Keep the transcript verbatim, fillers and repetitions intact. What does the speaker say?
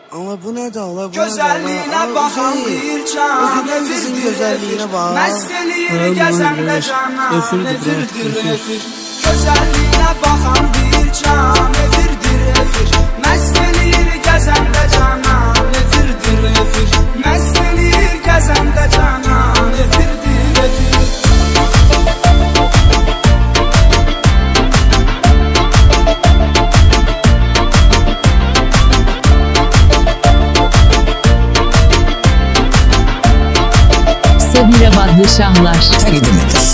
Ama bu ne de ala bu Gözəlliyinə baxan bir can efirdir efir Məst eləyir gəzəndə canan efirdir efir Gözəlliyinə baxan bir can efirdir efir Məst eləyir gəzəndə canan efirdir efir Məst eləyir gəzəndə canan efirdir efir Sabirabadlı şahlar. Təqdim edir.